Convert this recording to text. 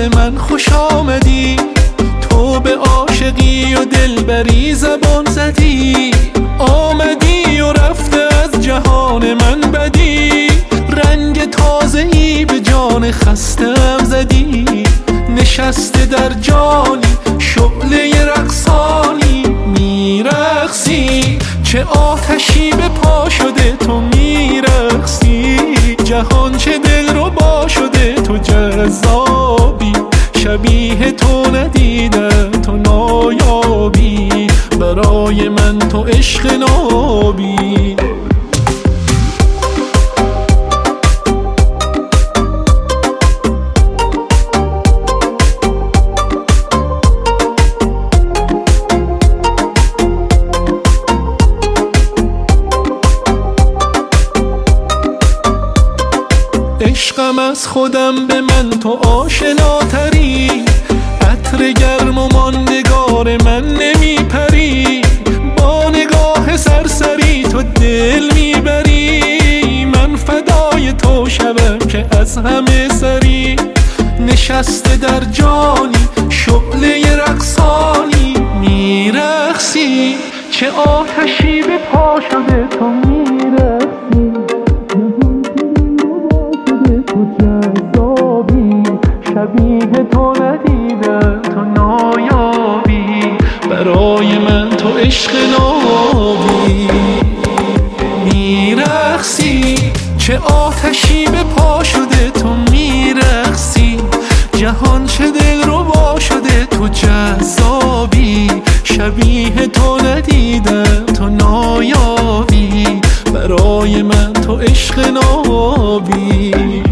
قلب من خوش آمدی، تو به عاشقی و دلبری زبان زدی، آمدی و رفته از جهان من بدی، رنگ تازه‌ای به جان خستم زدی، نشسته در جانی شعله رقصانی میرقصی، چه آتشی به پا شده تو میرقصی، جهان چه دلربا شده تو جذابی، شبیه تو ندیدم تو نایابی، برای من تو عشق نابی. عشقم از خودم به من تو آشناتری، عطر گرم و ماندگار من نمیپری، با نگاه سرسری تو دل میبری، من فدای تو شوم که از همه سری، نشسته در جانی شعله رقصانی میرقصی، چه آتشی به پا شده تو میرقصی، شبیه تو ندیدم تو نایابی، برای من تو عشق نابی. میرقصی چه آتشی به پا شده تو میرقصی، جهان چه دلربا شده تو جذابی، شبیه تو ندیدم تو نایابی، برای من تو عشق نابی.